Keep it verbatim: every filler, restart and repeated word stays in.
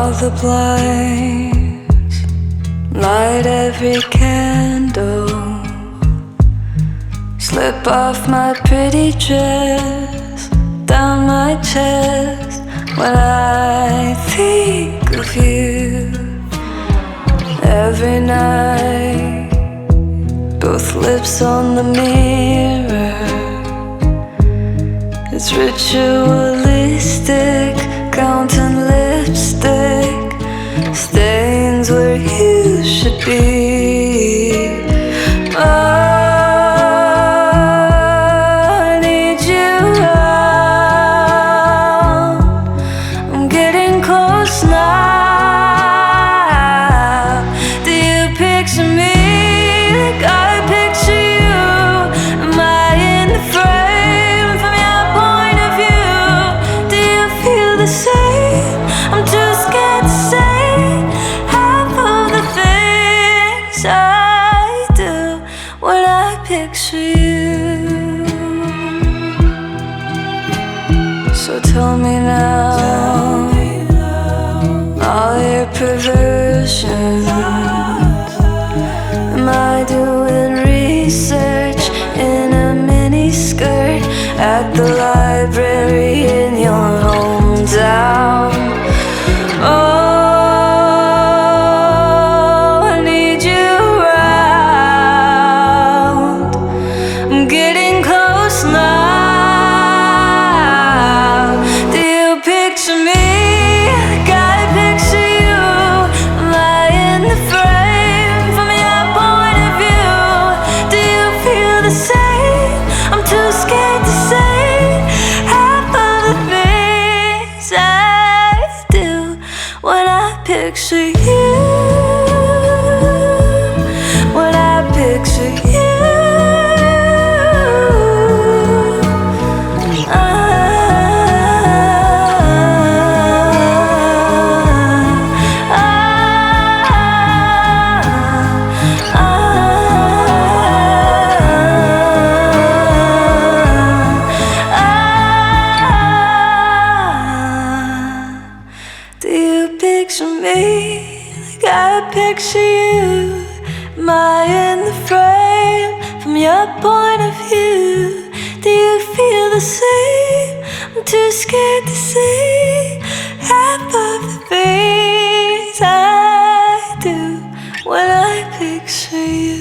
Draw the blinds, light every candle, slip off my pretty dress down my chest. When I think of you every night, both lips on the mirror, it's ritualistic, counting lipstick stains where you should be. Oh, I need you around. I'm getting close now. Do you picture me like I picture you? Am I in the frame from your point of view? Do you feel the same? I'm too scared to say half of the things I do when I picture you. So tell me now, all your perversions. Am I doing research in a mini skirt at the library in your hometown? Oh, I need you around. I'm getting close now. Do you picture me like I picture you? Am I in the frame from your point of view? Do you feel the same? I'm too scared to say half of the things I do when I picture you. When I picture you. Ah, ah, ah, ah. Do you picture me like I picture you? Am I in the frame from your point of view? Do you feel the same? I'm too scared to say half of the things I do when I picture you.